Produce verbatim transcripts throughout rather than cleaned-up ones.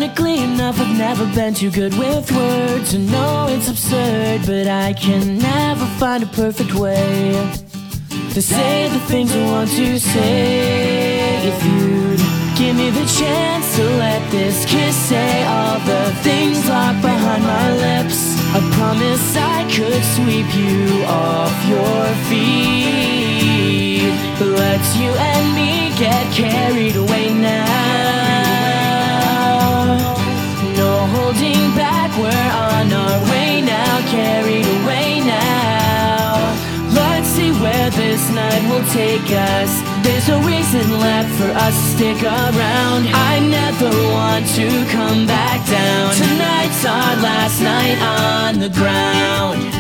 Ironically enough, I've never been too good with words. I know it's absurd, but I can never find a perfect way to say the things I want to say. If you'd give me the chance to let this kiss say all the things locked behind my lips, I promise I could sweep you off your feet. But let's you and me get carried away now. No holding back, we're on our way now, carried away now. Let's see where this night will take us. There's no reason left for us to stick around. I never want to come back down. Tonight's our last night on the ground.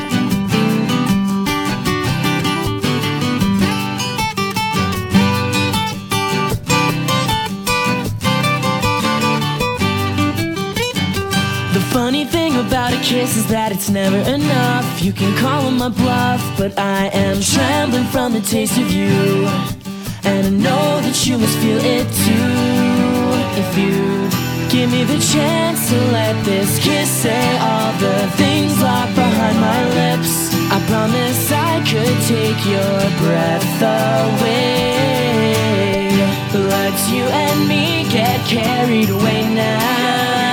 The funny thing about a kiss is that it's never enough. You can call on my bluff, but I am trembling from the taste of you, and I know that you must feel it too. If you give me the chance to let this kiss say all the things locked behind my lips, I promise I could take your breath away. Let's you and me get carried away now.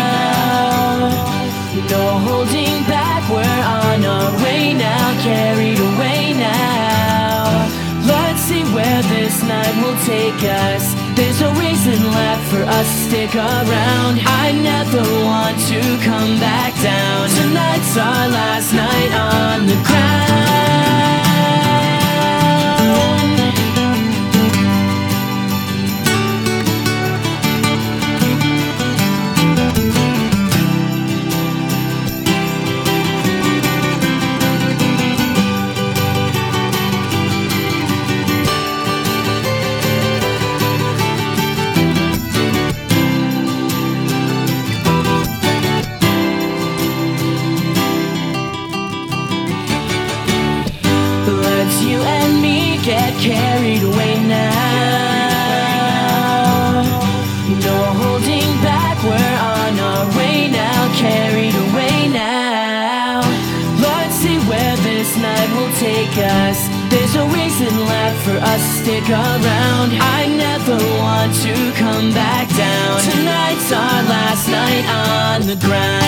No holding back, we're on our way now, carried away now. Let's see where this night will take us. There's no reason left for us to stick around. I never want to come back down. Tonight's our last night on the ground. You and me get carried away now. No holding back, we're on our way now, carried away now. Let's see where this night will take us. There's no reason left for us to stick around. I never want to come back down. Tonight's our last night on the ground.